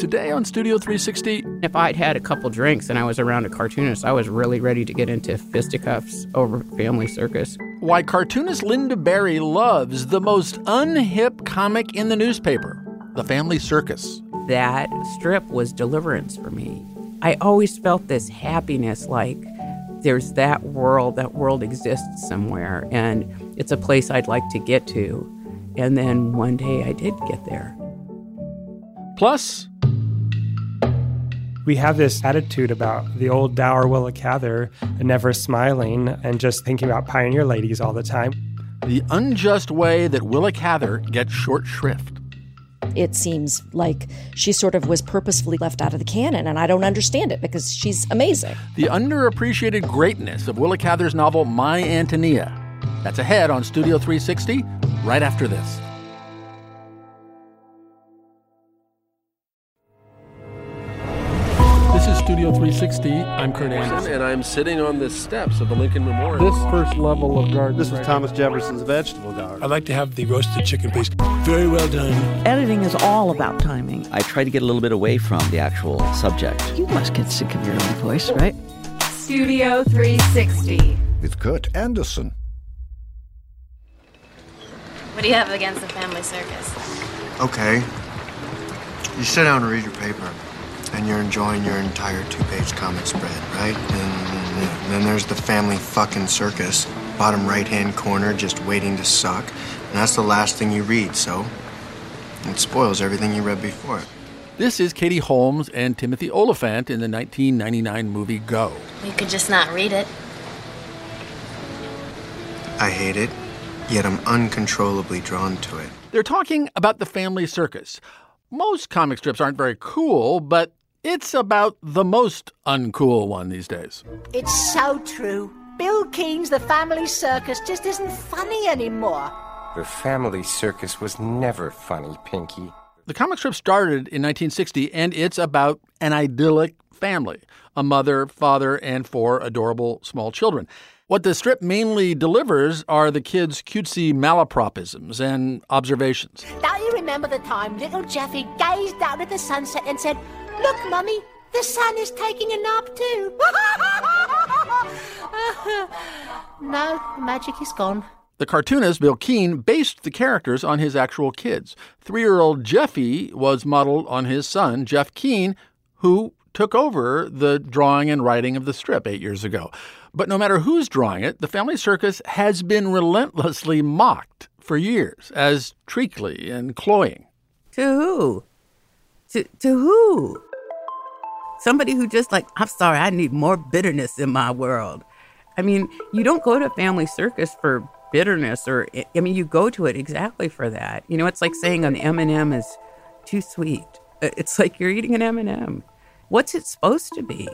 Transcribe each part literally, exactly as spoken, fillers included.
Today on Studio three sixty. If I'd had a couple drinks and I was around a cartoonist, I was really ready to get into fisticuffs over Family Circus. Why cartoonist Lynda Barry loves the most unhip comic in the newspaper, The Family Circus. That strip was deliverance for me. I always felt this happiness, like there's that world, that world exists somewhere, and it's a place I'd like to get to. And then one day I did get there. Plus, we have this attitude about the old dour Willa Cather, never smiling and just thinking about pioneer ladies all the time. The unjust way that Willa Cather gets short shrift. It seems like she sort of was purposefully left out of the canon, and I don't understand it because she's amazing. The underappreciated greatness of Willa Cather's novel, My Antonia. That's ahead on Studio three sixty, right after this. This is Studio three sixty. I'm Kurt Anderson. And I'm sitting on the steps of the Lincoln Memorial. This first level of garden. This was right Thomas here. Jefferson's vegetable garden. I'd like to have the roasted chicken, please. Very well done. Editing is all about timing. I try to get a little bit away from the actual subject. You must get sick of your own voice, right? Studio three sixty. With Kurt Anderson. What do you have against the Family Circus? Okay. You sit down and read your paper. And you're enjoying your entire two-page comic spread, right? And, and then there's the Family fucking Circus, bottom right-hand corner, just waiting to suck. And that's the last thing you read, so it spoils everything you read before. This is Katie Holmes and Timothy Olyphant in the nineteen ninety-nine movie Go. You could just not read it. I hate it, yet I'm uncontrollably drawn to it. They're talking about the Family Circus. Most comic strips aren't very cool, but it's about the most uncool one these days. It's so true. Bill Keene's The Family Circus just isn't funny anymore. The Family Circus was never funny, Pinky. The comic strip started in nineteen sixty, and it's about an idyllic family, a mother, father, and four adorable small children. What the strip mainly delivers are the kids' cutesy malapropisms and observations. Don't you remember the time little Jeffy gazed out at the sunset and said, "Look, Mummy, the sun is taking a nap too." No, the magic is gone. The cartoonist, Bill Keene, based the characters on his actual kids. Three-year-old Jeffy was modeled on his son, Jeff Keene, who took over the drawing and writing of the strip eight years ago. But no matter who's drawing it, the Family Circus has been relentlessly mocked for years as treacly and cloying. To who? To, to who? Somebody who just like, I'm sorry, I need more bitterness in my world. I mean, you don't go to Family Circus for bitterness or, I mean, you go to it exactly for that. You know, it's like saying an M and M is too sweet. It's like you're eating an M and M. What's it supposed to be?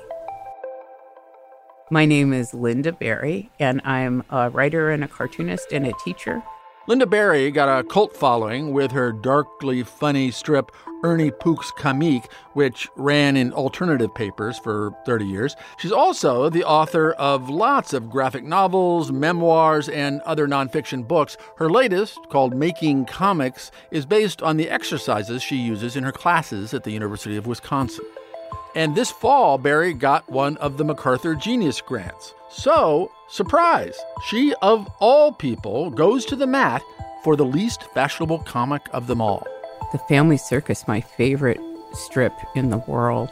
My name is Lynda Barry, and I'm a writer and a cartoonist and a teacher. Lynda Barry got a cult following with her darkly funny strip Ernie Pooks Comique, which ran in alternative papers for thirty years. She's also the author of lots of graphic novels, memoirs, and other nonfiction books. Her latest, called Making Comics, is based on the exercises she uses in her classes at the University of Wisconsin. And this fall, Barry got one of the MacArthur Genius Grants. So, surprise, she, of all people, goes to the mat for the least fashionable comic of them all. The Family Circus, my favorite strip in the world.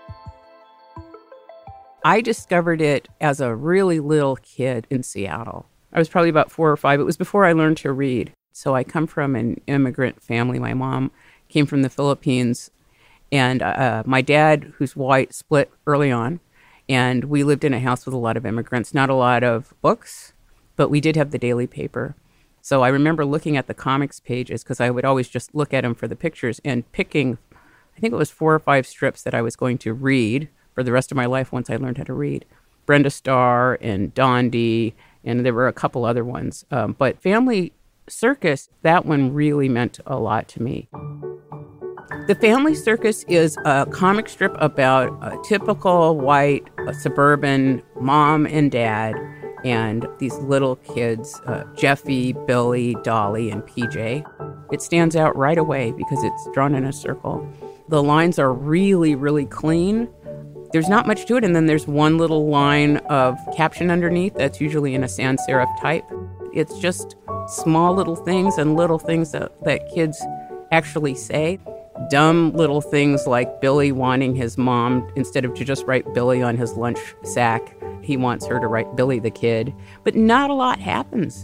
I discovered it as a really little kid in Seattle. I was probably about four or five. It was before I learned to read. So I come from an immigrant family. My mom came from the Philippines. And uh, my dad, who's white, split early on. And we lived in a house with a lot of immigrants, not a lot of books, but we did have the daily paper. So I remember looking at the comics pages because I would always just look at them for the pictures and picking, I think it was four or five strips that I was going to read for the rest of my life once I learned how to read. Brenda Starr and Dondi, and there were a couple other ones. Um, but Family Circus, that one really meant a lot to me. The Family Circus is a comic strip about a typical white a suburban mom and dad and these little kids, uh, Jeffy, Billy, Dolly, and P J. It stands out right away because it's drawn in a circle. The lines are really, really clean. There's not much to it, and then there's one little line of caption underneath that's usually in a sans serif type. It's just small little things and little things that, that kids actually say. Dumb little things like Billy wanting his mom, instead of to just write Billy on his lunch sack, he wants her to write Billy the Kid. But not a lot happens.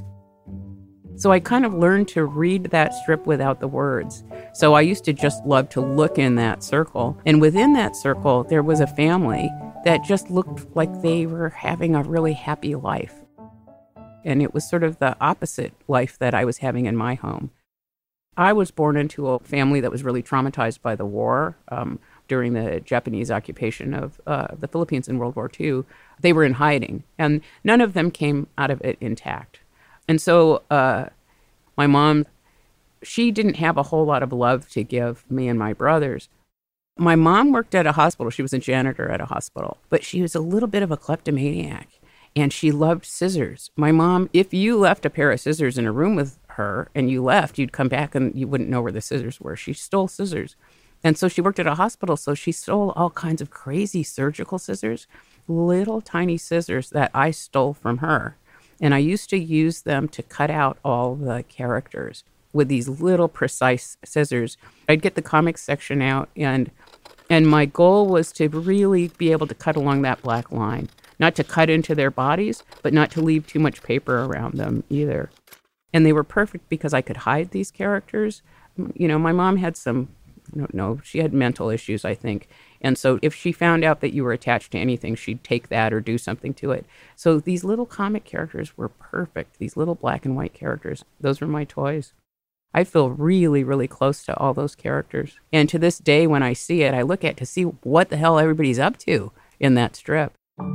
So I kind of learned to read that strip without the words. So I used to just love to look in that circle. And within that circle, there was a family that just looked like they were having a really happy life. And it was sort of the opposite life that I was having in my home. I was born into a family that was really traumatized by the war. Um, during the Japanese occupation of uh, the Philippines in World War Two. They were in hiding, and none of them came out of it intact. And so uh, my mom, she didn't have a whole lot of love to give me and my brothers. My mom worked at a hospital. She was a janitor at a hospital, but she was a little bit of a kleptomaniac, and she loved scissors. My mom, if you left a pair of scissors in a room with her and you left, you'd come back and you wouldn't know where the scissors were. She stole scissors. And so she worked at a hospital, so she stole all kinds of crazy surgical scissors, little tiny scissors that I stole from her. And I used to use them to cut out all the characters with these little precise scissors. I'd get the comics section out, and and my goal was to really be able to cut along that black line. Not to cut into their bodies, but not to leave too much paper around them either. And they were perfect because I could hide these characters. You know, my mom had some, I don't know, she had mental issues, I think. And so if she found out that you were attached to anything, she'd take that or do something to it. So these little comic characters were perfect. These little black and white characters, those were my toys. I feel really, really close to all those characters. And to this day, when I see it, I look at to see what the hell everybody's up to in that strip.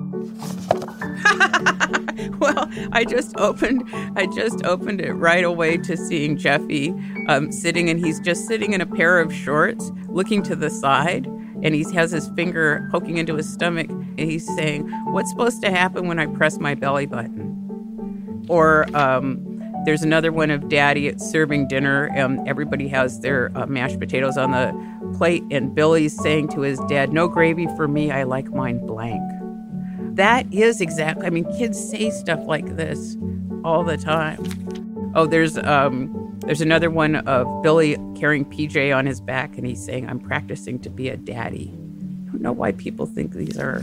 Well, I just opened I just opened it right away to seeing Jeffy um, sitting, and he's just sitting in a pair of shorts, looking to the side, and he has his finger poking into his stomach, and he's saying, "What's supposed to happen when I press my belly button?" Or um, there's another one of Daddy serving dinner, and everybody has their uh, mashed potatoes on the plate, and Billy's saying to his dad, "No gravy for me, I like mine blank." That is exactly, I mean, kids say stuff like this all the time. Oh, there's um, there's another one of Billy carrying P J on his back, and he's saying, "I'm practicing to be a daddy." I don't know why people think these are,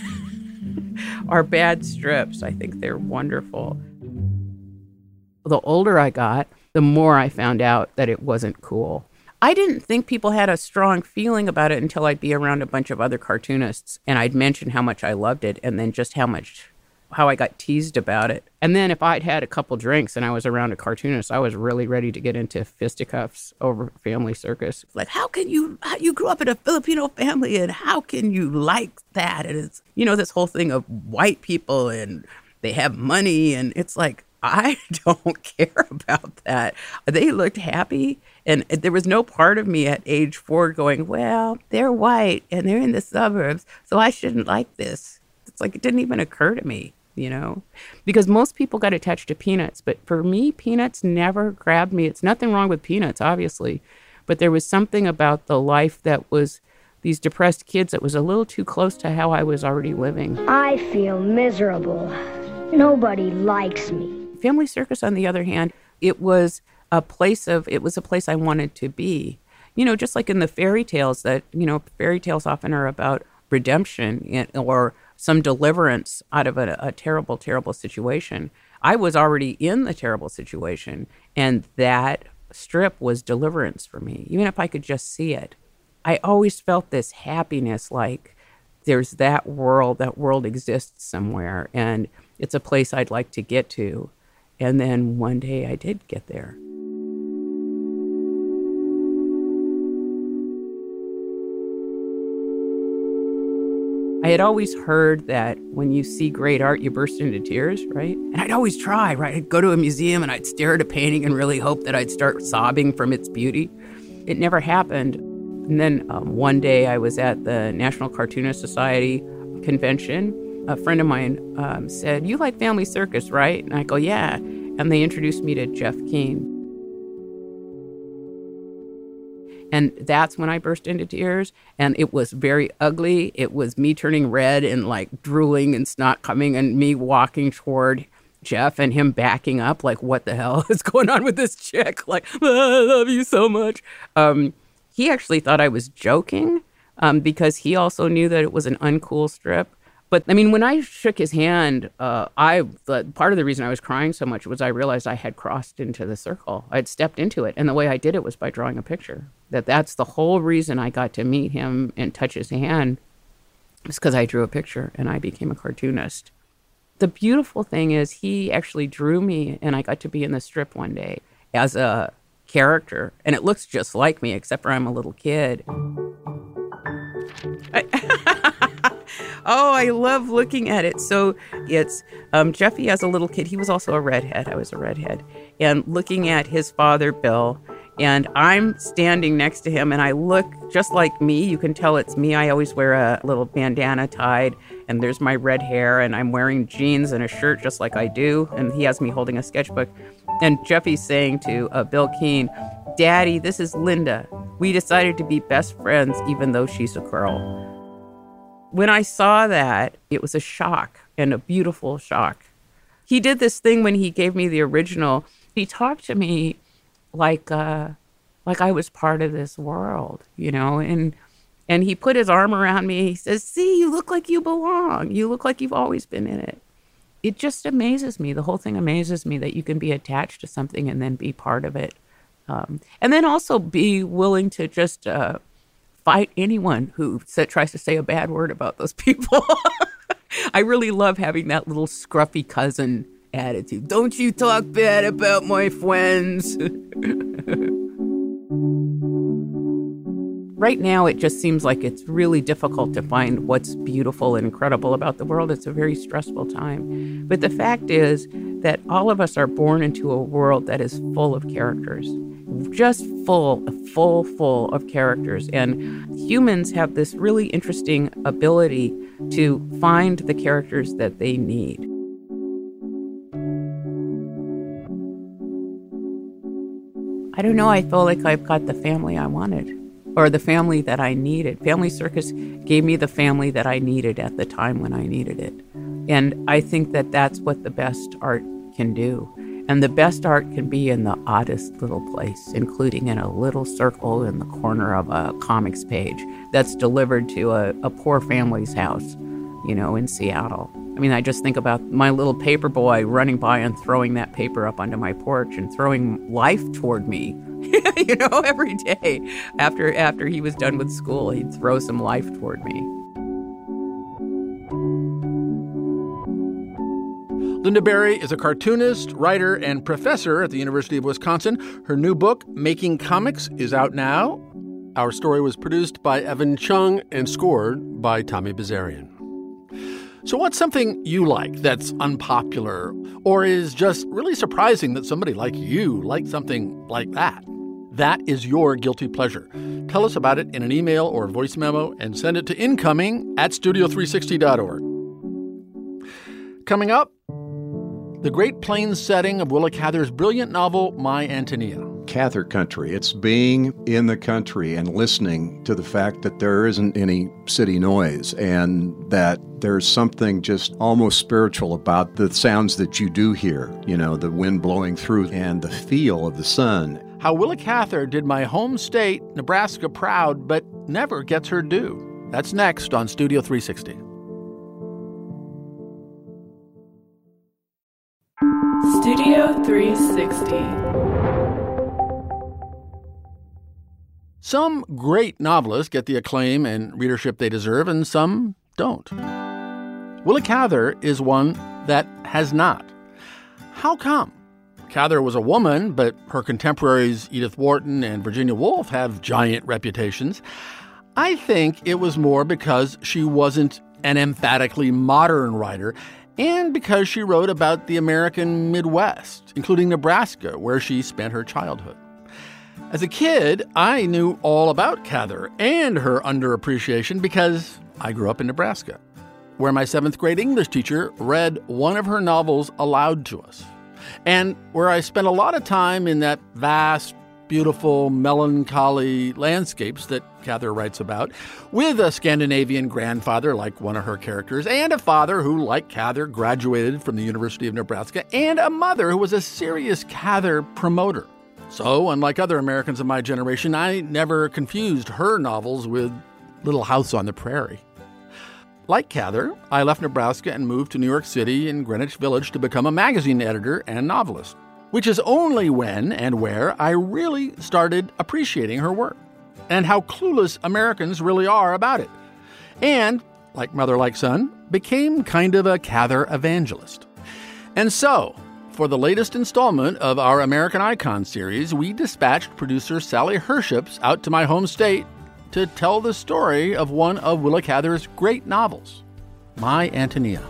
are bad strips. I think they're wonderful. The older I got, the more I found out that it wasn't cool. I didn't think people had a strong feeling about it until I'd be around a bunch of other cartoonists, and I'd mention how much I loved it, and then just how much, how I got teased about it. And then if I'd had a couple drinks and I was around a cartoonist, I was really ready to get into fisticuffs over Family Circus. Like, how can you, how, you grew up in a Filipino family, and how can you like that? And it's, you know, this whole thing of white people, and they have money, and it's like, I don't care about that. They looked happy, and there was no part of me at age four going, well, they're white and they're in the suburbs, so I shouldn't like this. It's like it didn't even occur to me, you know, because most people got attached to Peanuts, but for me, Peanuts never grabbed me. It's nothing wrong with Peanuts, obviously, but there was something about the life that was these depressed kids that was a little too close to how I was already living. I feel miserable. Nobody likes me. Family Circus, on the other hand, it was a place of, it was a place I wanted to be. You know, just like in the fairy tales that, you know, fairy tales often are about redemption or some deliverance out of a, a terrible, terrible situation. I was already in the terrible situation, and that strip was deliverance for me, even if I could just see it. I always felt this happiness, like there's that world, that world exists somewhere, and it's a place I'd like to get to. And then one day I did get there. I had always heard that when you see great art, you burst into tears, right? And I'd always try, right? I'd go to a museum and I'd stare at a painting and really hope that I'd start sobbing from its beauty. It never happened. And then um, one day I was at the National Cartoonist Society convention. A friend of mine um, said, "You like Family Circus, right?" And I go, "Yeah." And they introduced me to Jeff Keane. And that's when I burst into tears. And it was very ugly. It was me turning red and like drooling and snot coming and me walking toward Jeff and him backing up like, what the hell is going on with this chick? Like, oh, I love you so much. Um, he actually thought I was joking um, because he also knew that it was an uncool strip. But I mean, when I shook his hand, uh, I the, part of the reason I was crying so much was I realized I had crossed into the circle. I'd stepped into it. And the way I did it was by drawing a picture. That that's the whole reason I got to meet him and touch his hand was because I drew a picture and I became a cartoonist. The beautiful thing is he actually drew me and I got to be in the strip one day as a character. And it looks just like me, except for I'm a little kid. I Oh, I love looking at it. So it's um, Jeffy as a little kid. He was also a redhead. I was a redhead. And looking at his father, Bill, and I'm standing next to him and I look just like me. You can tell it's me. I always wear a little bandana tied and there's my red hair and I'm wearing jeans and a shirt just like I do. And he has me holding a sketchbook. And Jeffy's saying to uh, Bill Keane, Daddy, this is Linda. We decided to be best friends even though she's a girl. When I saw that, it was a shock and a beautiful shock. He did this thing when he gave me the original. He talked to me like uh, like I was part of this world, you know, and and he put his arm around me. He says, see, you look like you belong. You look like you've always been in it. It just amazes me. The whole thing amazes me that you can be attached to something and then be part of it. Um, and then also be willing to just... Uh, fight anyone who sa- tries to say a bad word about those people. I really love having that little scruffy cousin attitude. Don't you talk bad about my friends. Right now, it just seems like it's really difficult to find what's beautiful and incredible about the world. It's a very stressful time. But the fact is that all of us are born into a world that is full of characters. Just full, full, full of characters. And humans have this really interesting ability to find the characters that they need. I don't know, I feel like I've got the family I wanted, or the family that I needed. Family Circus gave me the family that I needed at the time when I needed it. And I think that that's what the best art can do. And the best art can be in the oddest little place, including in a little circle in the corner of a comics page that's delivered to a, a poor family's house, you know, in Seattle. I mean, I just think about my little paper boy running by and throwing that paper up onto my porch and throwing life toward me, you know, every day. After, after he was done with school, he'd throw some life toward me. Lynda Barry is a cartoonist, writer, and professor at the University of Wisconsin. Her new book, Making Comics, is out now. Our story was produced by Evan Chung and scored by Tommy Bazarian. So what's something you like that's unpopular or is just really surprising that somebody like you likes something like that? That is your guilty pleasure. Tell us about it in an email or voice memo and send it to incoming at studio three sixty dot org. Coming up, the Great Plains setting of Willa Cather's brilliant novel, My Antonia. Cather country. It's being in the country and listening to the fact that there isn't any city noise and that there's something just almost spiritual about the sounds that you do hear, you know, the wind blowing through and the feel of the sun. How Willa Cather did my home state, Nebraska, proud, but never gets her due. That's next on Studio three sixty. Studio three sixty. Some great novelists get the acclaim and readership they deserve, and some don't. Willa Cather is one that has not. How come? Cather was a woman, but her contemporaries Edith Wharton and Virginia Woolf have giant reputations. I think it was more because she wasn't an emphatically modern writer, and because she wrote about the American Midwest, including Nebraska, where she spent her childhood. As a kid, I knew all about Cather and her underappreciation because I grew up in Nebraska, where my seventh grade English teacher read one of her novels aloud to us, and where I spent a lot of time in that vast, beautiful, melancholy landscapes that Cather writes about, with a Scandinavian grandfather like one of her characters, and a father who, like Cather, graduated from the University of Nebraska, and a mother who was a serious Cather promoter. So, unlike other Americans of my generation, I never confused her novels with Little House on the Prairie. Like Cather, I left Nebraska and moved to New York City and Greenwich Village to become a magazine editor and novelist, which is only when and where I really started appreciating her work and how clueless Americans really are about it. And, like mother, like son, became kind of a Cather evangelist. And so, for the latest installment of our American Icon series, we dispatched producer Sally Herships out to my home state to tell the story of one of Willa Cather's great novels, My Antonia.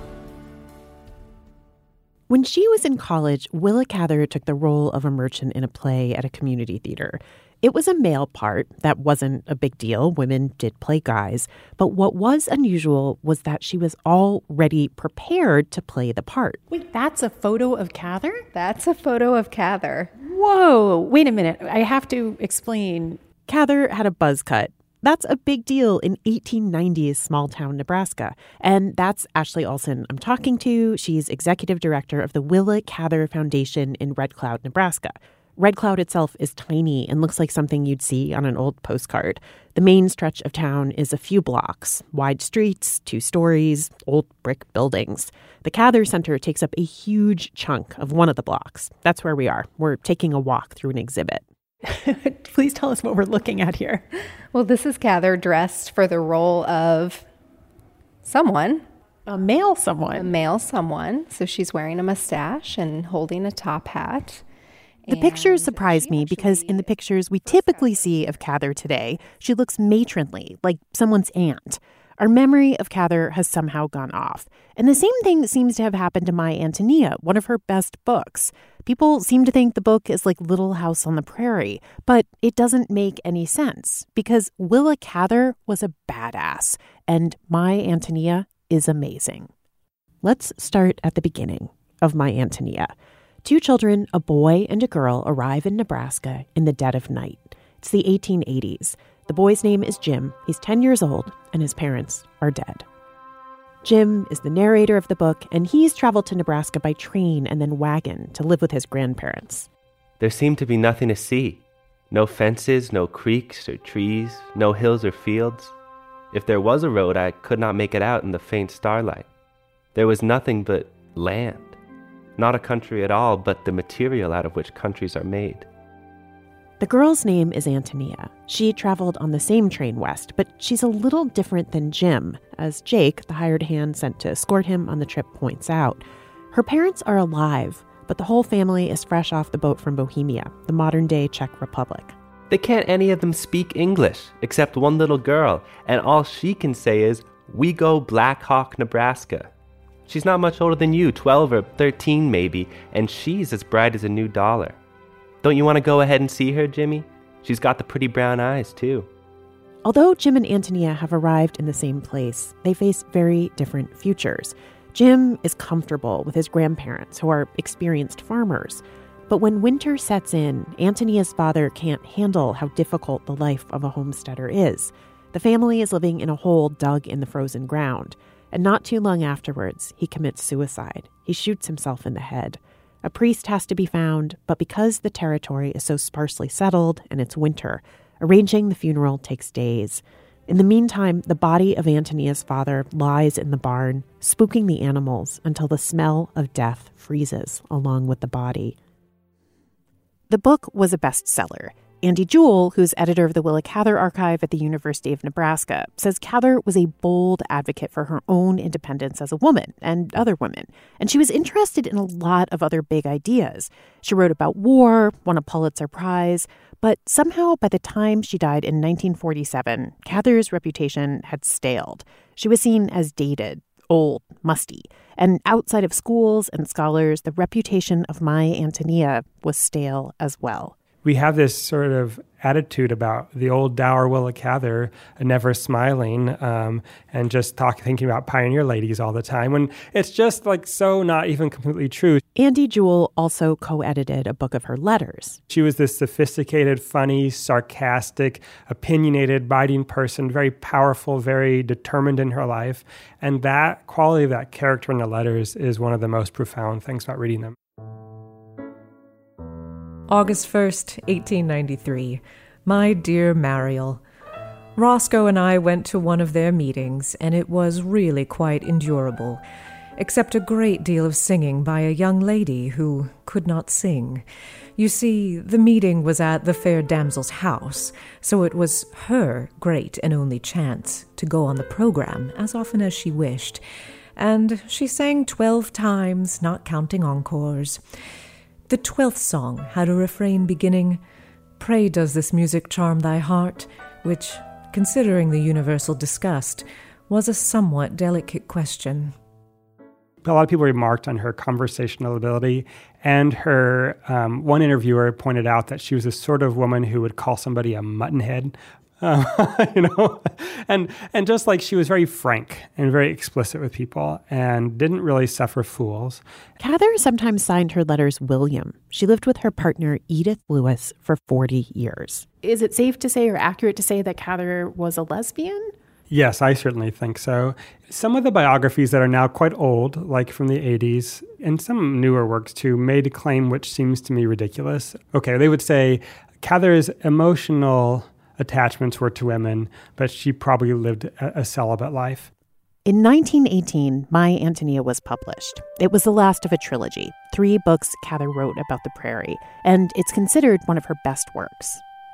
When she was in college, Willa Cather took the role of a merchant in a play at a community theater. It was a male part. That wasn't a big deal. Women did play guys. But what was unusual was that she was already prepared to play the part. Wait, that's a photo of Cather? That's a photo of Cather. Whoa, wait a minute. I have to explain. Cather had a buzz cut. That's a big deal in eighteen nineties small-town Nebraska. And that's Ashley Olson I'm talking to. She's executive director of the Willa Cather Foundation in Red Cloud, Nebraska. Red Cloud itself is tiny and looks like something you'd see on an old postcard. The main stretch of town is a few blocks, wide streets, two stories, old brick buildings. The Cather Center takes up a huge chunk of one of the blocks. That's where we are. We're taking a walk through an exhibit. Please tell us what we're looking at here. Well, this is Cather dressed for the role of someone. A male someone. A male someone. So she's wearing a mustache and holding a top hat. The pictures surprise me because in the pictures we typically see of Cather today, she looks matronly, like someone's aunt. Our memory of Cather has somehow gone off. And the same thing seems to have happened to My Antonia, one of her best books. People seem to think the book is like Little House on the Prairie, but it doesn't make any sense because Willa Cather was a badass, and My Antonia is amazing. Let's start at the beginning of My Antonia. Two children, a boy and a girl, arrive in Nebraska in the dead of night. It's the eighteen eighties. The boy's name is Jim. He's ten years old, and his parents are dead. Jim is the narrator of the book, and he's traveled to Nebraska by train and then wagon to live with his grandparents. There seemed to be nothing to see. No fences, no creeks or trees, no hills or fields. If there was a road, I could not make it out in the faint starlight. There was nothing but land. Not a country at all, but the material out of which countries are made. The girl's name is Antonia. She traveled on the same train west, but she's a little different than Jim, as Jake, the hired hand sent to escort him on the trip, points out. Her parents are alive, but the whole family is fresh off the boat from Bohemia, the modern-day Czech Republic. They can't any of them speak English, except one little girl, and all she can say is, "We go Black Hawk, Nebraska." She's not much older than you, twelve or thirteen maybe, and she's as bright as a new dollar. Don't you want to go ahead and see her, Jimmy? She's got the pretty brown eyes, too. Although Jim and Antonia have arrived in the same place, they face very different futures. Jim is comfortable with his grandparents, who are experienced farmers. But when winter sets in, Antonia's father can't handle how difficult the life of a homesteader is. The family is living in a hole dug in the frozen ground. And not too long afterwards, he commits suicide. He shoots himself in the head. A priest has to be found, but because the territory is so sparsely settled and it's winter, arranging the funeral takes days. In the meantime, the body of Antonia's father lies in the barn, spooking the animals until the smell of death freezes along with the body. The book was a bestseller. Andy Jewell, who's editor of the Willa Cather Archive at the University of Nebraska, says Cather was a bold advocate for her own independence as a woman and other women. And she was interested in a lot of other big ideas. She wrote about war, won a Pulitzer Prize, but somehow by the time she died in nineteen forty-seven, Cather's reputation had staled. She was seen as dated, old, musty. And outside of schools and scholars, the reputation of My Antonia was stale as well. We have this sort of attitude about the old dour Willa Cather, never smiling, um, and just talk, thinking about pioneer ladies all the time, when it's just like so not even completely true. Andy Jewell also co-edited a book of her letters. She was this sophisticated, funny, sarcastic, opinionated, biting person, very powerful, very determined in her life. And that quality of that character in the letters is one of the most profound things about reading them. August first, eighteen ninety-three. My dear Mariel, Roscoe and I went to one of their meetings, and it was really quite endurable, except a great deal of singing by a young lady who could not sing. You see, the meeting was at the fair damsel's house, so it was her great and only chance to go on the program as often as she wished, and she sang twelve times, not counting encores. The twelfth song had a refrain beginning, "Pray does this music charm thy heart?" which, considering the universal disgust, was a somewhat delicate question. A lot of people remarked on her conversational ability, and her um, one interviewer pointed out that she was the sort of woman who would call somebody a muttonhead, uh, you know, and and just like she was very frank and very explicit with people, and didn't really suffer fools. Cather sometimes signed her letters William. She lived with her partner Edith Lewis for forty years. Is it safe to say or accurate to say that Cather was a lesbian? Yes, I certainly think so. Some of the biographies that are now quite old, like from the eighties, and some newer works too, made a claim which seems to me ridiculous. Okay, they would say Cather's emotional attachments were to women, but she probably lived a, a celibate life. In nineteen eighteen, My Antonia was published. It was the last of a trilogy, three books Cather wrote about the prairie, and it's considered one of her best works.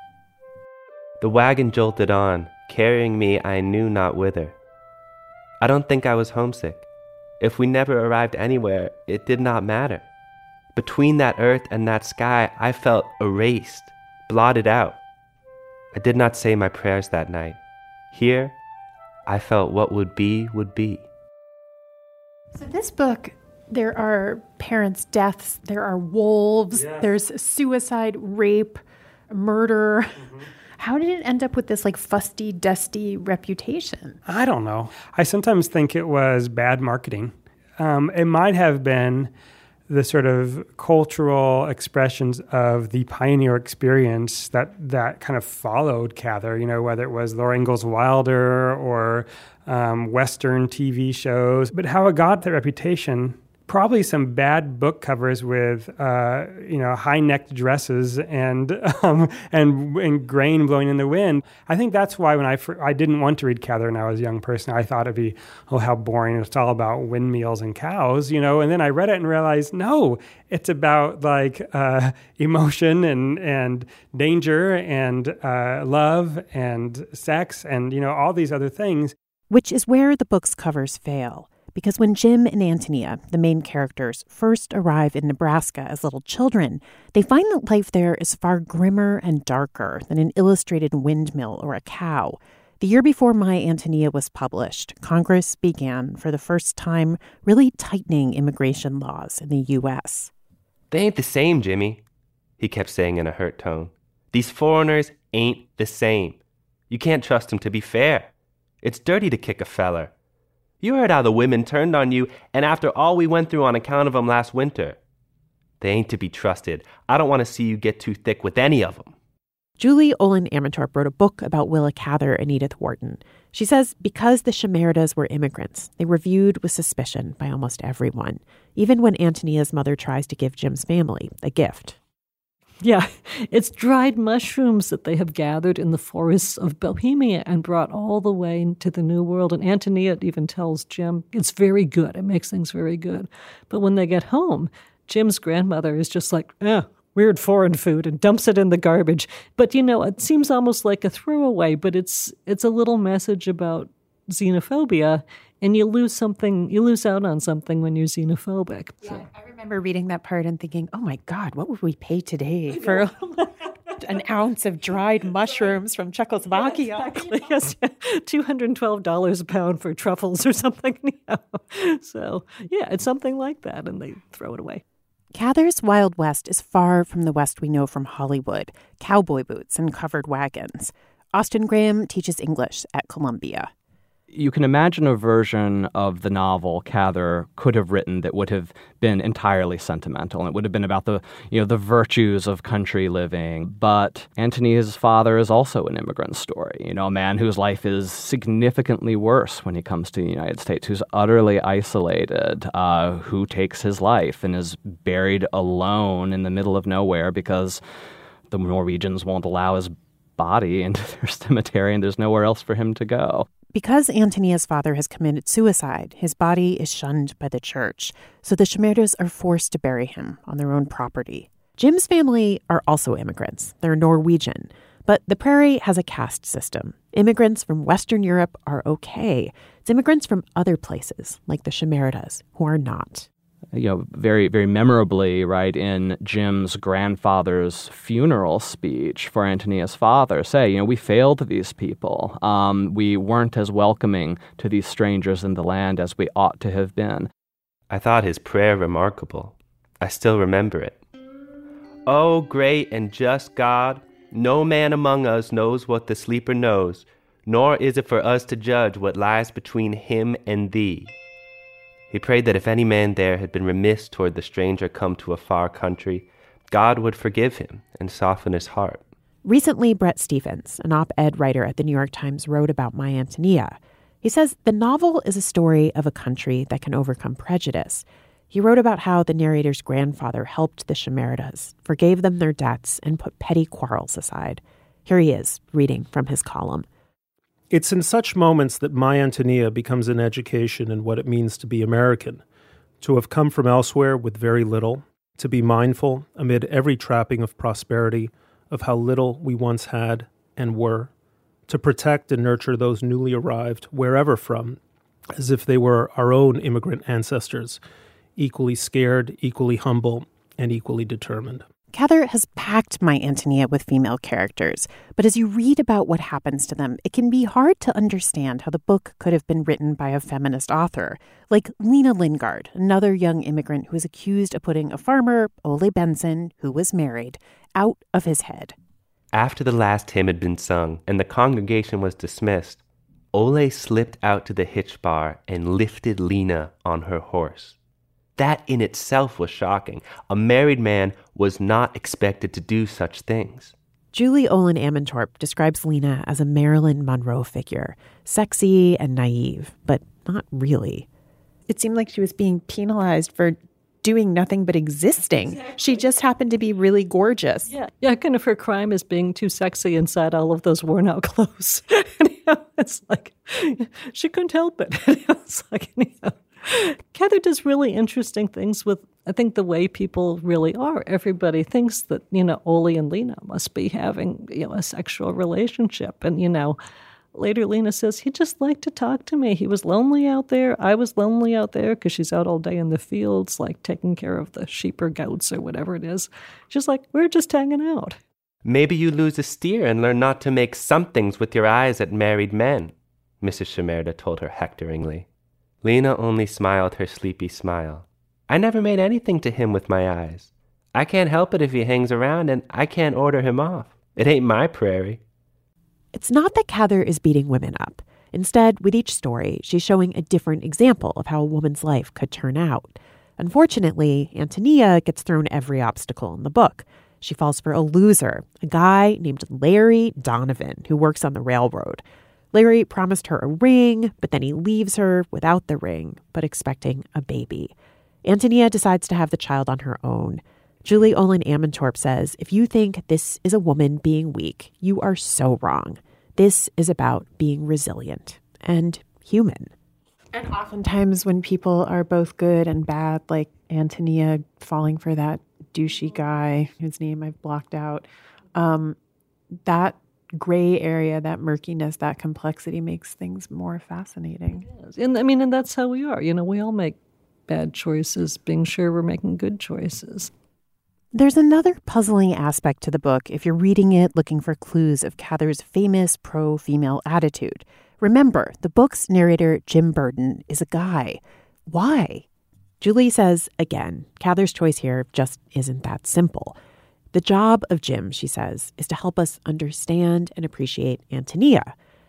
The wagon jolted on, carrying me I knew not whither. I don't think I was homesick. If we never arrived anywhere, it did not matter. Between that earth and that sky, I felt erased, blotted out. I did not say my prayers that night. Here, I felt what would be, would be. So this book, there are parents' deaths, there are wolves, yes. There's suicide, rape, murder. Mm-hmm. How did it end up with this like fusty, dusty reputation? I don't know. I sometimes think it was bad marketing. Um, it might have been the sort of cultural expressions of the pioneer experience that, that kind of followed Cather, you know, whether it was Laura Ingalls Wilder or um, Western T V shows. But how it got that reputation, probably some bad book covers with, uh, you know, high-necked dresses and um, and and grain blowing in the wind. I think that's why when I fr- I didn't want to read Cather when I was a young person. I thought it'd be, oh, how boring. It's all about windmills and cows, you know. And then I read it and realized, no, it's about like uh, emotion and and danger and uh, love and sex and, you know, all these other things. Which is where the book's covers fail. Because when Jim and Antonia, the main characters, first arrive in Nebraska as little children, they find that life there is far grimmer and darker than an illustrated windmill or a cow. The year before My Antonia was published, Congress began, for the first time, really tightening immigration laws in the U S. They ain't the same, Jimmy, he kept saying in a hurt tone. These foreigners ain't the same. You can't trust them to be fair. It's dirty to kick a feller. You heard how the women turned on you, and after all we went through on account of them last winter. They ain't to be trusted. I don't want to see you get too thick with any of them. Julie Olin Amantorp wrote a book about Willa Cather and Edith Wharton. She says because the Shimerdas were immigrants, they were viewed with suspicion by almost everyone, even when Antonia's mother tries to give Jim's family a gift. Yeah, it's dried mushrooms that they have gathered in the forests of Bohemia and brought all the way into the New World. And Antonia even tells Jim it's very good. It makes things very good. But when they get home, Jim's grandmother is just like, eh, weird foreign food, and dumps it in the garbage. But, you know, it seems almost like a throwaway, but it's it's a little message about xenophobia. And you lose something, you lose out on something when you're xenophobic. Yeah, so. I remember reading that part and thinking, oh my God, what would we pay today for an ounce of dried mushrooms from Czechoslovakia? Yeah, exactly. Yes, yeah. two hundred twelve dollars a pound for truffles or something. Yeah. So, yeah, it's something like that, and they throw it away. Cather's Wild West is far from the West we know from Hollywood, cowboy boots and covered wagons. Austin Graham teaches English at Columbia. You can imagine a version of the novel Cather could have written that would have been entirely sentimental, and it would have been about the, you know, the virtues of country living. But Antonia's father is also an immigrant story, you know, a man whose life is significantly worse when he comes to the United States, who's utterly isolated, uh, who takes his life and is buried alone in the middle of nowhere because the Norwegians won't allow his body into their cemetery and there's nowhere else for him to go. Because Antonia's father has committed suicide, his body is shunned by the church, so the Shimerdas are forced to bury him on their own property. Jim's family are also immigrants. They're Norwegian. But the prairie has a caste system. Immigrants from Western Europe are okay. It's immigrants from other places, like the Shimerdas, who are not. You know, very, very memorably, right, in Jim's grandfather's funeral speech for Antonia's father, say, you know, we failed these people. Um, we weren't as welcoming to these strangers in the land as we ought to have been. I thought his prayer remarkable. I still remember it. Oh, great and just God, no man among us knows what the sleeper knows, nor is it for us to judge what lies between him and thee. He prayed that if any man there had been remiss toward the stranger come to a far country, God would forgive him and soften his heart. Recently, Bret Stephens, an op-ed writer at the New York Times, wrote about My Antonia. He says the novel is a story of a country that can overcome prejudice. He wrote about how the narrator's grandfather helped the Shimerdas, forgave them their debts, and put petty quarrels aside. Here he is, reading from his column. It's in such moments that My Antonia becomes an education in what it means to be American, to have come from elsewhere with very little, to be mindful, amid every trapping of prosperity, of how little we once had and were, to protect and nurture those newly arrived, wherever from, as if they were our own immigrant ancestors, equally scared, equally humble, and equally determined. Cather has packed My Antonia with female characters, but as you read about what happens to them, it can be hard to understand how the book could have been written by a feminist author, like Lena Lingard, another young immigrant who is accused of putting a farmer, Ole Benson, who was married, out of his head. After the last hymn had been sung and the congregation was dismissed, Ole slipped out to the hitch bar and lifted Lena on her horse. That in itself was shocking. A married man was not expected to do such things. Julie Olin Ammentorp describes Lena as a Marilyn Monroe figure, sexy and naive, but not really. It seemed like she was being penalized for doing nothing but existing. Exactly. She just happened to be really gorgeous. Yeah, yeah, kind of her crime is being too sexy inside all of those worn-out clothes. And, you know, it's like, she couldn't help it. It's like, you know. Cather does really interesting things with, I think, the way people really are. Everybody thinks that, you know, Ole and Lena must be having, you know, a sexual relationship. And, you know, later Lena says, he just liked to talk to me. He was lonely out there. I was lonely out there because she's out all day in the fields, like taking care of the sheep or goats or whatever it is. She's like, we're just hanging out. Maybe you lose a steer and learn not to make somethings with your eyes at married men, Missus Shimerda told her hectoringly. Lena only smiled her sleepy smile. I never made anything to him with my eyes. I can't help it if he hangs around, and I can't order him off. It ain't my prairie. It's not that Cather is beating women up. Instead, with each story, she's showing a different example of how a woman's life could turn out. Unfortunately, Antonia gets thrown every obstacle in the book. She falls for a loser, a guy named Larry Donovan, who works on the railroad. Larry promised her a ring, but then he leaves her without the ring, but expecting a baby. Antonia decides to have the child on her own. Julie Olin Ammentorp says, if you think this is a woman being weak, you are so wrong. This is about being resilient and human. And oftentimes when people are both good and bad, like Antonia falling for that douchey guy, whose name I've blocked out, um, that gray area, that murkiness, that complexity makes things more fascinating. Yes. And I mean, and that's how we are. You know, we all make bad choices, being sure we're making good choices. There's another puzzling aspect to the book if you're reading it looking for clues of Cather's famous pro-female attitude. Remember, the book's narrator, Jim Burden, is a guy. Why? Julie says, again, Cather's choice here just isn't that simple. The job of Jim, she says, is to help us understand and appreciate Antonia.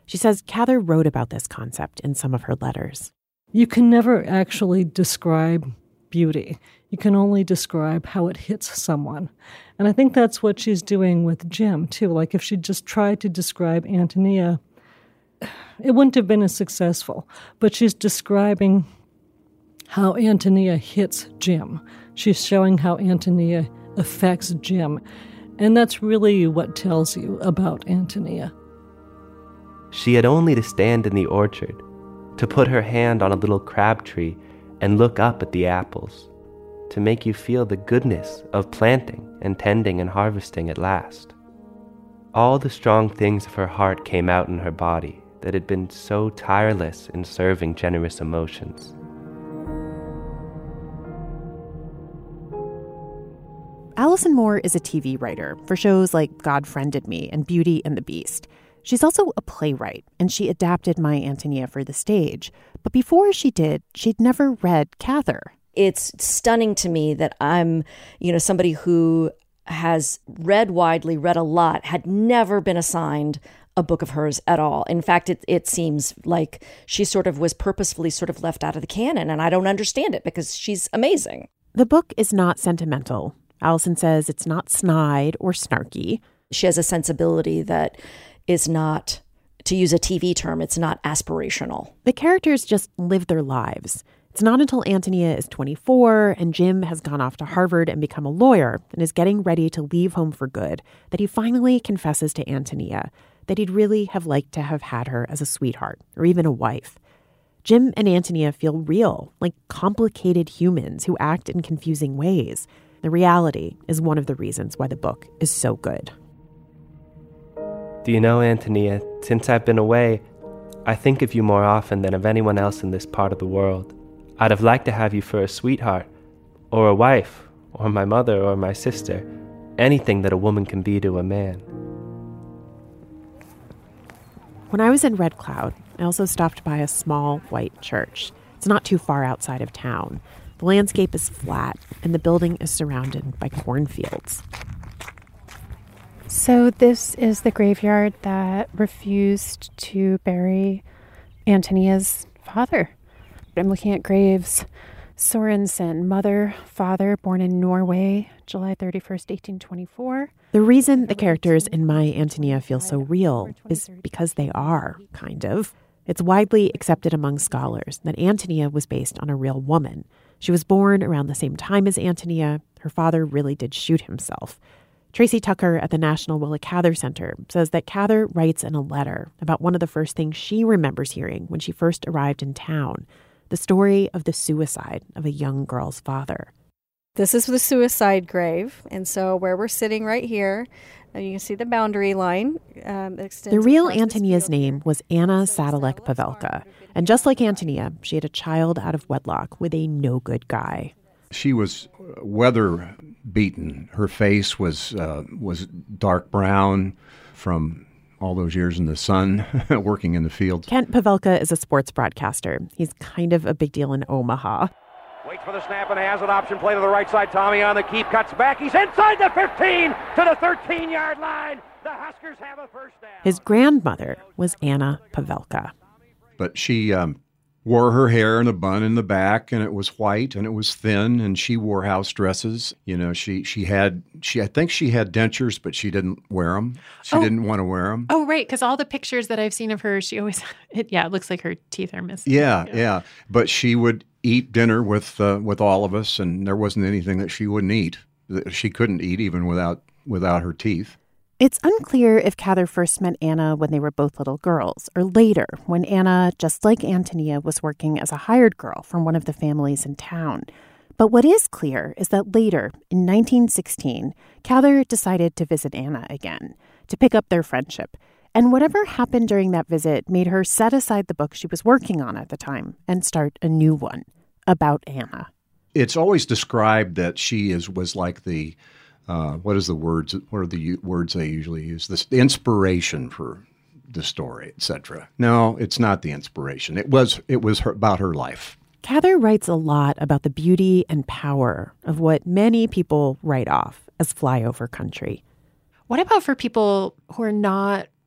She says Cather wrote about this concept in some of her letters. You can never actually describe beauty. You can only describe how it hits someone. And I think that's what she's doing with Jim, too. Like, if she just tried to describe Antonia, it wouldn't have been as successful. But she's describing how Antonia hits Jim. She's showing how Antonia affects Jim. And that's really what tells you about Antonia. She had only to stand in the orchard, to put her hand on a little crab tree and look up at the apples, to make you feel the goodness of planting and tending and harvesting at last. All the strong things of her heart came out in her body that had been so tireless in serving generous emotions. Alison Moore is a T V writer for shows like God Friended Me and Beauty and the Beast. She's also a playwright, and she adapted My Antonia for the stage. But before she did, she'd never read Cather. It's stunning to me that I'm, you know, somebody who has read widely, read a lot, had never been assigned a book of hers at all. In fact, it, it seems like she sort of was purposefully sort of left out of the canon, and I don't understand it because she's amazing. The book is not sentimental. Alison says it's not snide or snarky. She has a sensibility that is not, to use a T V term, it's not aspirational. The characters just live their lives. It's not until Antonia is twenty-four and Jim has gone off to Harvard and become a lawyer and is getting ready to leave home for good that he finally confesses to Antonia that he'd really have liked to have had her as a sweetheart or even a wife. Jim and Antonia feel real, like complicated humans who act in confusing ways. The reality is one of the reasons why the book is so good. Do you know, Antonia, since I've been away, I think of you more often than of anyone else in this part of the world. I'd have liked to have you for a sweetheart, or a wife, or my mother, or my sister. Anything that a woman can be to a man. When I was in Red Cloud, I also stopped by a small white church. It's not too far outside of town. The landscape is flat, and the building is surrounded by cornfields. So this is the graveyard that refused to bury Antonia's father. I'm looking at graves. Sorensen, mother, father, born in Norway, July thirty-first, eighteen twenty-four. The reason the characters in My Antonia feel so real is because they are, kind of. It's widely accepted among scholars that Antonia was based on a real woman. She was born around the same time as Antonia. Her father really did shoot himself. Tracy Tucker at the National Willa Cather Center says that Cather writes in a letter about one of the first things she remembers hearing when she first arrived in town, the story of the suicide of a young girl's father. This is the suicide grave, and so where we're sitting right here, and you can see the boundary line. Um, the real Antonia's name was Anna Sadalek Pavelka, and just like Antonia, she had a child out of wedlock with a no-good guy. She was weather beaten. Her face was uh, was dark brown from all those years in the sun, working in the fields. Kent Pavelka is a sports broadcaster. He's kind of a big deal in Omaha. Waits for the snap and has an option play to the right side. Tommy on the keep, cuts back. He's inside the fifteen to the thirteen-yard line. The Huskers have a first down. His grandmother was Anna Pavelka. But she um, wore her hair in a bun in the back, and it was white, and it was thin, and she wore house dresses. You know, she she had, she I think she had dentures, but she didn't wear them. She oh. didn't want to wear them. Oh, right, because all the pictures that I've seen of her, she always, it, yeah, it looks like her teeth are missing. Yeah, yeah, yeah. But she would eat dinner with uh, with all of us, and there wasn't anything that she wouldn't eat. She couldn't eat even without without her teeth. It's unclear if Cather first met Anna when they were both little girls, or later, when Anna, just like Antonia, was working as a hired girl from one of the families in town. But what is clear is that later, in nineteen sixteen, Cather decided to visit Anna again, to pick up their friendship. And whatever happened during that visit made her set aside the book she was working on at the time and start a new one about Anna. It's always described that she is was like the Uh, what is the words? What are the words they usually use? This, the inspiration for the story, et cetera. No, it's not the inspiration. It was it was her, about her life. Cather writes a lot about the beauty and power of what many people write off as flyover country. What about for people who are not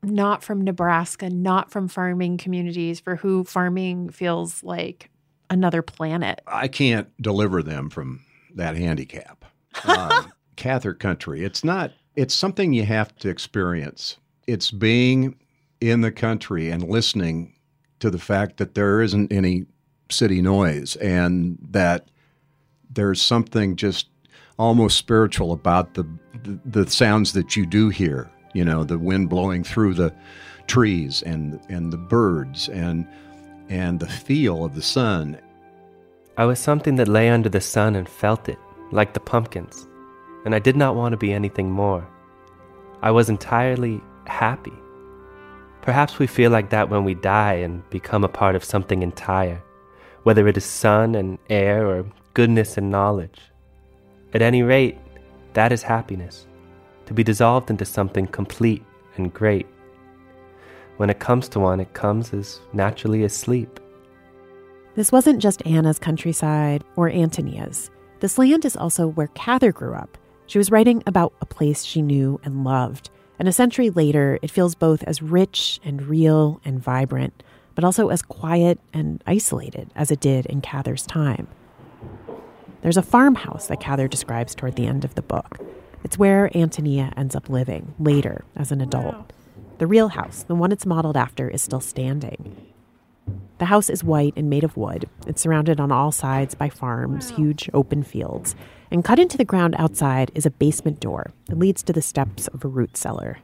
not from Nebraska, not from farming communities, for who farming feels like another planet. I can't deliver them from that handicap. Um, Catholic country, it's not, it's something you have to experience. It's being in the country and listening to the fact that there isn't any city noise and that there's something just almost spiritual about the, the the sounds that you do hear. You know, the wind blowing through the trees and and the birds and and the feel of the sun. I was something that lay under the sun and felt it, like the pumpkins, and I did not want to be anything more. I was entirely happy. Perhaps we feel like that when we die and become a part of something entire, whether it is sun and air or goodness and knowledge. At any rate, that is happiness, to be dissolved into something complete and great. When it comes to one, it comes as naturally as sleep. This wasn't just Anna's countryside or Antonia's. This land is also where Cather grew up. She was writing about a place she knew and loved. And a century later, it feels both as rich and real and vibrant, but also as quiet and isolated as it did in Cather's time. There's a farmhouse that Cather describes toward the end of the book. It's where Antonia ends up living later as an adult. Wow. The real house, the one it's modeled after, is still standing. The house is white and made of wood. It's surrounded on all sides by farms, wow. huge open fields. And cut into the ground outside is a basement door that leads to the steps of a root cellar.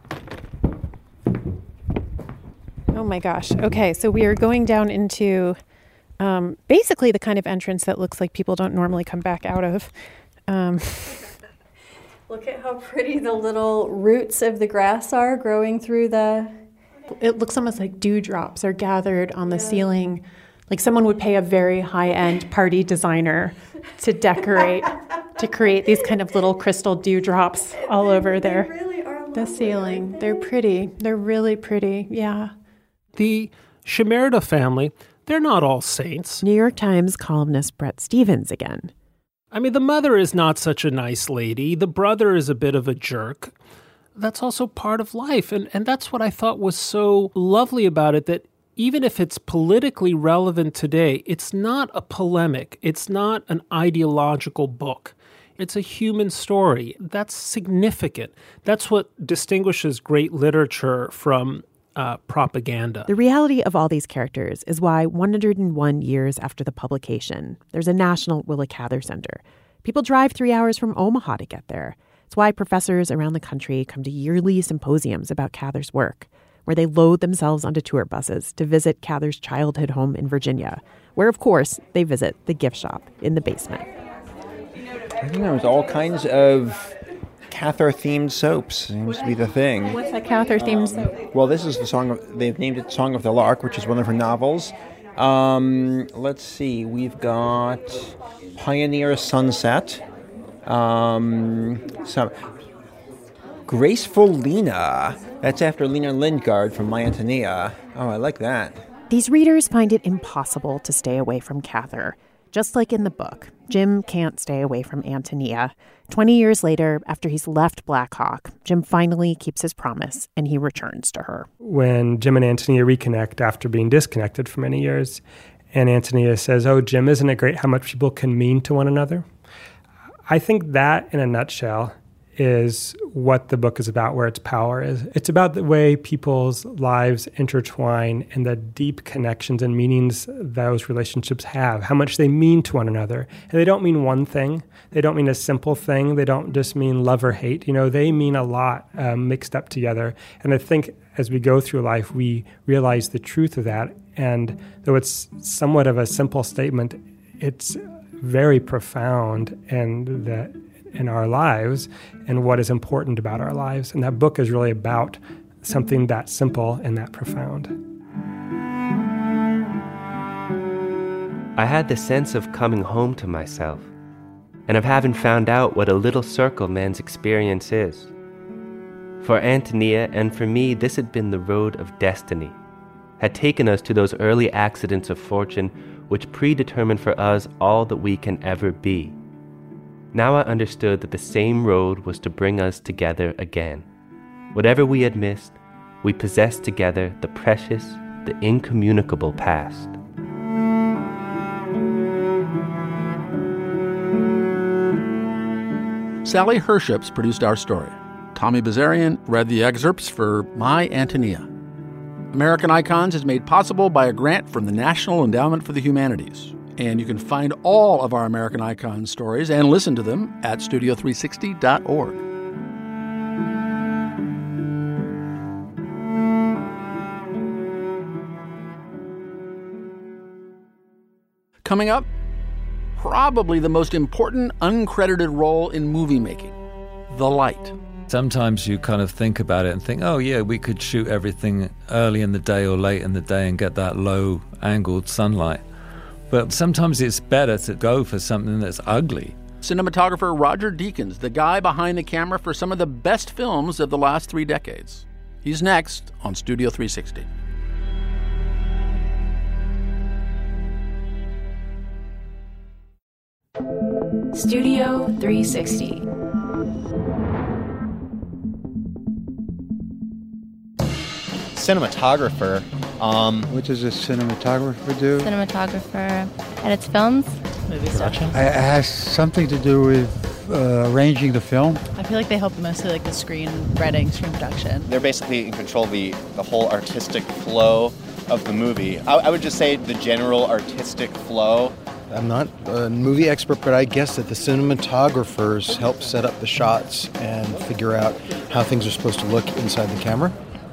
Oh my gosh. Okay, so we are going down into um, basically the kind of entrance that looks like people don't normally come back out of. Um, Look at how pretty the little roots of the grass are growing through the... It looks almost like dewdrops are gathered on the yeah. ceiling. Like someone would pay a very high-end party designer to decorate, to create these kind of little crystal dewdrops all over their really the ceiling. They're pretty. They're really pretty. Yeah. The Shimerda family, they're not all saints. New York Times columnist Bret Stephens again. I mean, the mother is not such a nice lady. The brother is a bit of a jerk. That's also part of life. And, and that's what I thought was so lovely about it, that even if it's politically relevant today, it's not a polemic. It's not an ideological book. It's a human story. That's significant. That's what distinguishes great literature from uh, propaganda. The reality of all these characters is why one hundred one years after the publication, there's a national Willa Cather Center. People drive three hours from Omaha to get there. It's why professors around the country come to yearly symposiums about Cather's work, where they load themselves onto tour buses to visit Cather's childhood home in Virginia, where, of course, they visit the gift shop in the basement. I think there was all kinds of Cather-themed soaps. Seems to be the thing. What's a Cather-themed um, soap? Well, this is the song of, they've named it Song of the Lark, which is one of her novels. Um, let's see, we've got Pioneer Sunset. Um, so Graceful Lena. That's after Lena Lindgard from My Antonia. Oh, I like that. These readers find it impossible to stay away from Cather. Just like in the book, Jim can't stay away from Antonia. Twenty years later, after he's left Black Hawk, Jim finally keeps his promise and he returns to her. When Jim and Antonia reconnect after being disconnected for many years, and Antonia says, "Oh, Jim, isn't it great how much people can mean to one another?" I think that, in a nutshell, is what the book is about, where its power is. It's about the way people's lives intertwine and the deep connections and meanings those relationships have, how much they mean to one another. And they don't mean one thing. They don't mean a simple thing. They don't just mean love or hate. You know, they mean a lot um, mixed up together. And I think as we go through life, we realize the truth of that. And though it's somewhat of a simple statement, it's very profound in the in our lives and what is important about our lives. And that book is really about something that simple and that profound. I had the sense of coming home to myself, and of having found out what a little circle man's experience is. For Antonia and for me, this had been the road of destiny, had taken us to those early accidents of fortune which predetermined for us all that we can ever be. Now I understood that the same road was to bring us together again. Whatever we had missed, we possess together the precious, the incommunicable past. Sally Herships produced our story. Tommy Bazarian read the excerpts for My Antonia. American Icons is made possible by a grant from the National Endowment for the Humanities. And you can find all of our American Icons stories and listen to them at studio three sixty dot org. Coming up, probably the most important uncredited role in movie making, the light. Sometimes you kind of think about it and think, oh yeah, we could shoot everything early in the day or late in the day and get that low-angled sunlight. But sometimes it's better to go for something that's ugly. Cinematographer Roger Deakins, the guy behind the camera for some of the best films of the last three decades. He's next on Studio three sixty. Studio three sixty. Cinematographer. Um, what does a cinematographer do? Cinematographer edits films, movie stuff. It has something to do with uh, arranging the film. I feel like they help mostly like the screen writing, screen production. They're basically in control of the, the whole artistic flow of the movie. I, I would just say the general artistic flow. I'm not a movie expert, but I guess that the cinematographers help set up the shots and figure out how things are supposed to look inside the camera.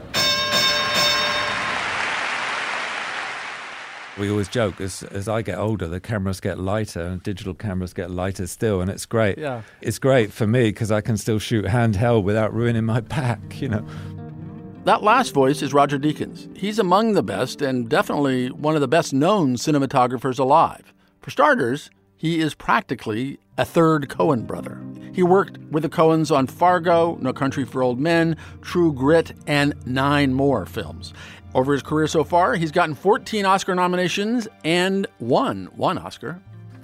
We always joke, as as I get older, the cameras get lighter and digital cameras get lighter still, and it's great. Yeah. It's great for me because I can still shoot handheld without ruining my back, you know. That last voice is Roger Deakins. He's among the best and definitely one of the best-known cinematographers alive. For starters, he is practically a third Coen brother. He worked with the Coens on Fargo, No Country for Old Men, True Grit, and nine more films. Over his career so far, he's gotten fourteen Oscar nominations and won one Oscar.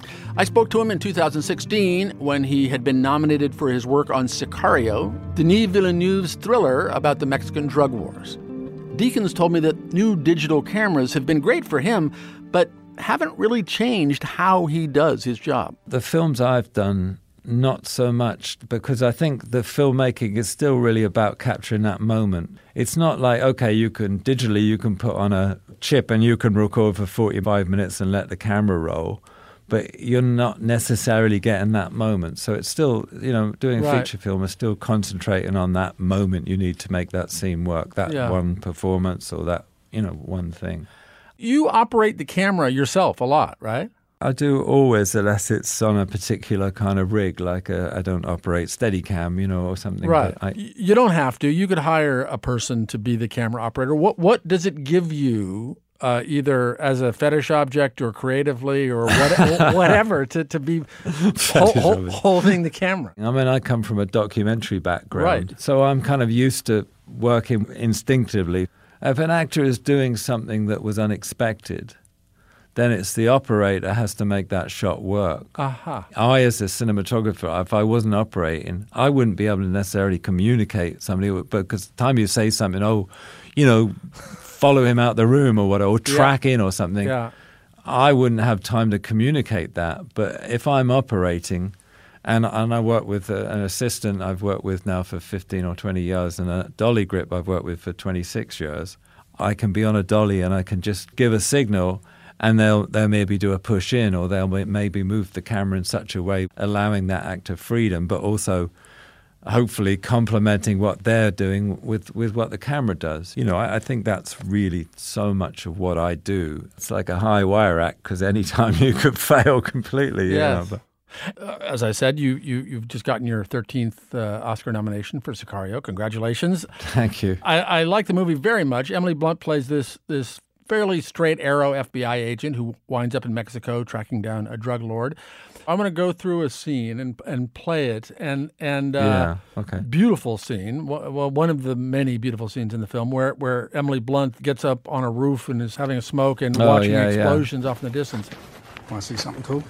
I spoke to him in two thousand sixteen when he had been nominated for his work on Sicario, Denis Villeneuve's thriller about the Mexican drug wars. Deakins told me that new digital cameras have been great for him, but haven't really changed how he does his job. The films I've done, not so much, because I think the filmmaking is still really about capturing that moment. It's not like, okay, you can digitally, you can put on a chip and you can record for forty-five minutes and let the camera roll, but you're not necessarily getting that moment. So it's still, you know, doing a Right. feature film is still concentrating on that moment you need to make that scene work, that Yeah. one performance or that, you know, one thing. You operate the camera yourself a lot, right? I do always, unless it's on a particular kind of rig, like a, I don't operate Steadicam, you know, or something. Right. But I, Y- you don't have to. You could hire a person to be the camera operator. What What does it give you, uh, either as a fetish object or creatively or what, whatever, to, to be hol- hol- holding the camera? I mean, I come from a documentary background, Right. so I'm kind of used to working instinctively. If an actor is doing something that was unexpected, then it's the operator has to make that shot work. Aha. I, as a cinematographer, if I wasn't operating, I wouldn't be able to necessarily communicate somebody, because the time you say something, oh, you know, follow him out the room or whatever, or track Yeah. in or something, Yeah. I wouldn't have time to communicate that. But if I'm operating, and and I work with a, an assistant I've worked with now for fifteen or twenty years, and a dolly grip I've worked with for twenty-six years, I can be on a dolly and I can just give a signal, and they'll they'll maybe do a push in, or they'll maybe move the camera in such a way, allowing that actor freedom, but also hopefully complementing what they're doing with, with what the camera does. You know, I, I think that's really so much of what I do. It's like a high wire act, because any time you could fail completely. You Yes. know, but Uh, as I said, you, you, you've just gotten your thirteenth uh, Oscar nomination for Sicario. Congratulations. Thank you. I, I like the movie very much. Emily Blunt plays this this fairly straight arrow F B I agent who winds up in Mexico tracking down a drug lord. I'm going to go through a scene and and play it. And, and uh, Yeah, okay. beautiful scene. Well, one of the many beautiful scenes in the film where, where Emily Blunt gets up on a roof and is having a smoke and Oh, watching yeah, the yeah. explosions off in the distance. Want to see something cool?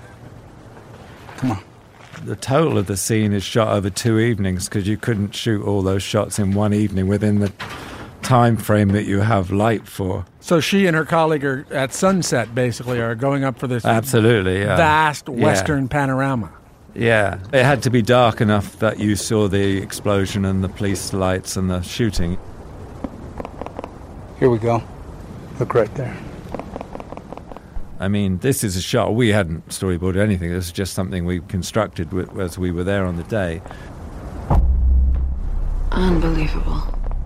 Come on. the total of the scene is shot over two evenings, because you couldn't shoot all those shots in one evening within the time frame that you have light for. So she and her colleague are at sunset, basically, are going up for this Absolutely, yeah. vast Yeah. western panorama. Yeah, it had to be dark enough that you saw the explosion and the police lights and the shooting. Here we go. Look right there. I mean, this is a shot. We hadn't storyboarded anything. This was just something we constructed w- as we were there on the day. Unbelievable.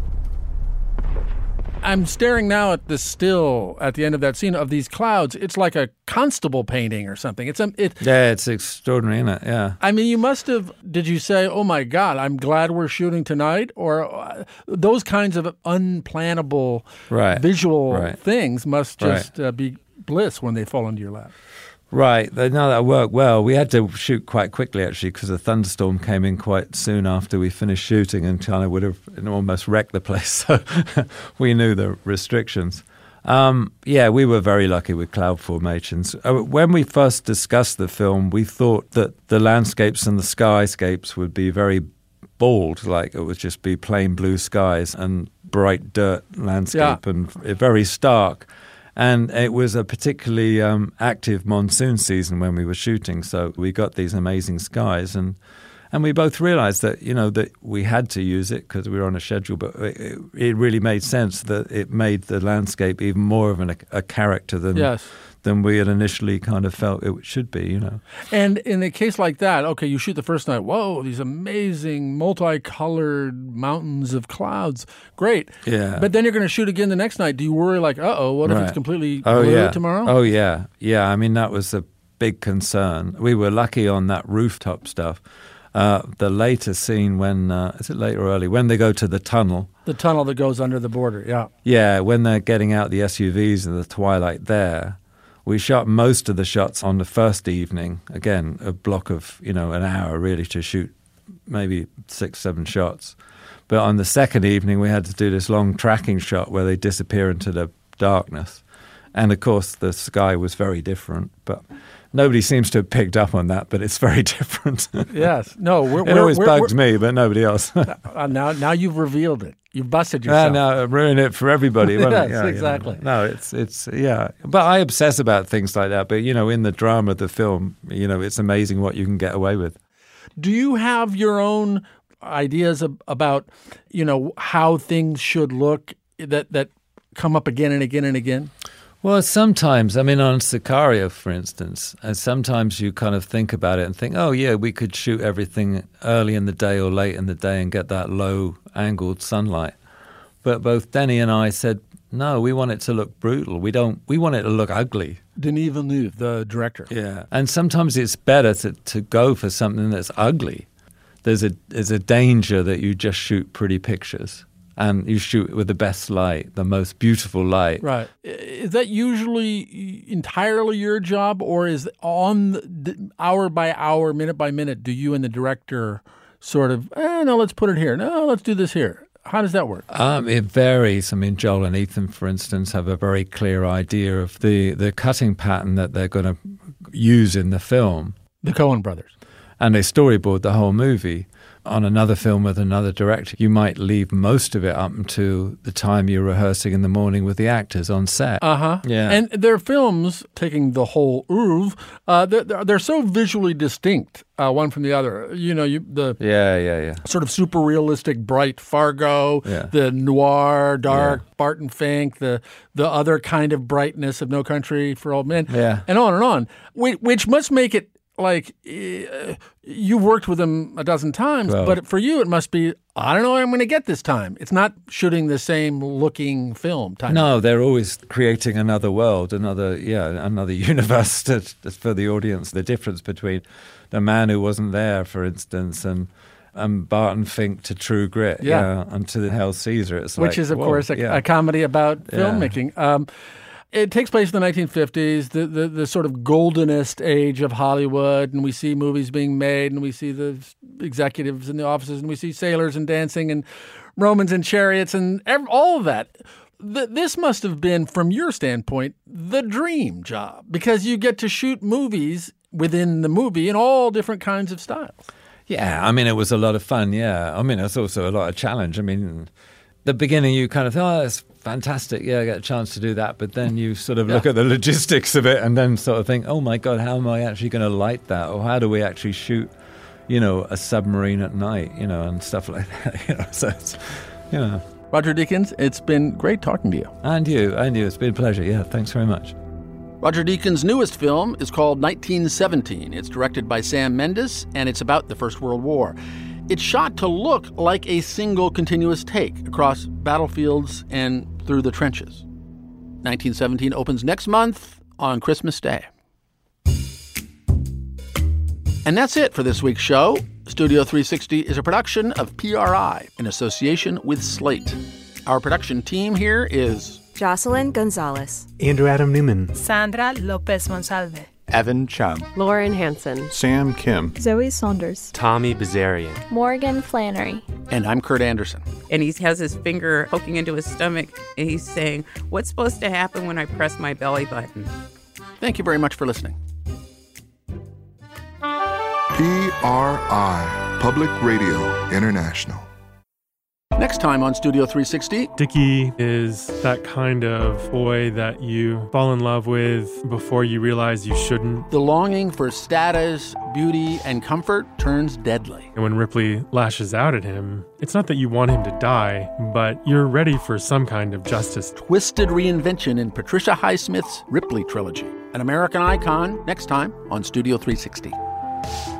I'm staring now at the still at the end of that scene of these clouds. It's like a Constable painting or something. It's a, it. Yeah, it's extraordinary, isn't it? Yeah. I mean, you must have. Did you say, "Oh my God, I'm glad we're shooting tonight," or uh, those kinds of unplannable Right. visual Right. things must Right. just uh, be bliss when they fall into your lap. Right. No, that worked well. We had to shoot quite quickly, actually, because a thunderstorm came in quite soon after we finished shooting and kind of would have almost wrecked the place. So we knew the restrictions. Um, yeah, we were very lucky with cloud formations. Uh, When we first discussed the film, we thought that the landscapes and the skyscapes would be very bald, like it would just be plain blue skies and bright dirt landscape Yeah. and very stark. And it was a particularly um, active monsoon season when we were shooting, so we got these amazing skies, and and we both realized that, you know, that we had to use it because we were on a schedule, but it, it really made sense that it made the landscape even more of an, a character than Yes. than we had initially kind of felt it should be, you know. And in a case like that, okay, you shoot the first night. Whoa, these amazing multicolored mountains of clouds. Great. Yeah. But then you're going to shoot again the next night. Do you worry like, uh-oh, what if Right. it's completely oh, blue yeah. tomorrow? Oh, yeah. Yeah, I mean, that was a big concern. We were lucky on that rooftop stuff. Uh, the later scene when, uh, is it late or early? When they go to the tunnel. The tunnel that goes under the border, yeah. Yeah, when they're getting out the S U Vs in the twilight there. We shot most of the shots on the first evening. Again, a block of, you know, an hour really to shoot maybe six, seven shots. But on the second evening, we had to do this long tracking shot where they disappear into the darkness. And of course, the sky was very different. But nobody seems to have picked up on that, but it's very different. Yes. No, we're, it we're, always we're, bugs we're, me, but nobody else. uh, now, now you've revealed it. You've busted yourself. Uh, no, ruin it for everybody. won't Yes, it? Yeah, exactly. You know. No, it's it's yeah. But I obsess about things like that. But you know, in the drama of the film, you know, it's amazing what you can get away with. Do you have your own ideas ab- about, you know, how things should look that that come up again and again and again? Well, sometimes, I mean, on Sicario, for instance, and sometimes you kind of think about it and think, oh, yeah, we could shoot everything early in the day or late in the day and get that low-angled sunlight. But both Denny and I said, no, we want it to look brutal. We don't. We want it to look ugly. Denis Villeneuve, the director. Yeah. And sometimes it's better to, to go for something that's ugly. There's a there's a danger that you just shoot pretty pictures. And you shoot with the best light, the most beautiful light. Right. Is that usually entirely your job, or is on the, hour by hour, minute by minute, do you and the director sort of, eh, no, let's put it here. No, let's do this here. How does that work? Um, it varies. I mean, Joel and Ethan, for instance, have a very clear idea of the, the cutting pattern that they're going to use in the film. The Coen brothers. And they storyboard the whole movie. On another film with another director, you might leave most of it up until the time you're rehearsing in the morning with the actors on set. Uh-huh. Yeah. And their films, taking the whole oeuvre, uh, they're, they're so visually distinct, uh, one from the other. You know, you, the yeah, yeah, yeah. sort of super realistic, bright Fargo, Yeah. the noir, dark Barton Fink, the the other kind of brightness of No Country for Old Men, Yeah. and on and on, which, which must make it like uh, you've worked with them a dozen times, Well, but for you it must be, I don't know what I'm going to get this time. It's not shooting the same looking film time. No, they're always creating another world, another yeah, another universe to, for the audience. The difference between The Man Who Wasn't There, for instance, and and Barton Fink to True Grit, Yeah. yeah, and to Hail Caesar. It's Which like, is, of whoa, course, a, yeah. a comedy about Yeah. filmmaking. Um, it takes place in the nineteen fifties, the, the the sort of goldenest age of Hollywood, and we see movies being made, and we see the executives in the offices, and we see sailors and dancing, and Romans and chariots, and ev- all of that. Th- this must have been, from your standpoint, the dream job, because you get to shoot movies within the movie in all different kinds of styles. Yeah, I mean, it was a lot of fun, yeah. I mean, it's also a lot of challenge. I mean, the beginning, you kind of think, oh, that's fantastic. Yeah, I get a chance to do that. But then you sort of Yeah. look at the logistics of it and then sort of think, oh, my God, how am I actually going to light that? Or how do we actually shoot, you know, a submarine at night, you know, and stuff like that. You know, so it's, you know. Roger Deakins, it's been great talking to you. And you, and you. It's been a pleasure. Yeah, thanks very much. Roger Deakins' newest film is called nineteen seventeen. It's directed by Sam Mendes, and it's about the First World War. It's shot to look like a single continuous take across battlefields and through the trenches. nineteen seventeen opens next month on Christmas Day. And that's it for this week's show. Studio three sixty is a production of P R I in association with Slate. Our production team here is Jocelyn Gonzalez, Andrew Adam Newman, Sandra Lopez Monsalve, Evan Chung, Lauren Hansen, Sam Kim, Zoe Saunders, Tommy Bazarian, Morgan Flannery. And I'm Kurt Anderson. And he has his finger poking into his stomach, and he's saying, what's supposed to happen when I press my belly button? Thank you very much for listening. P R I, Public Radio International. Next time on Studio three sixty. Dickie is that kind of boy that you fall in love with before you realize you shouldn't. The longing for status, beauty, and comfort turns deadly. And when Ripley lashes out at him, it's not that you want him to die, but you're ready for some kind of justice. Twisted reinvention in Patricia Highsmith's Ripley trilogy. An American Icon, next time on Studio three sixty.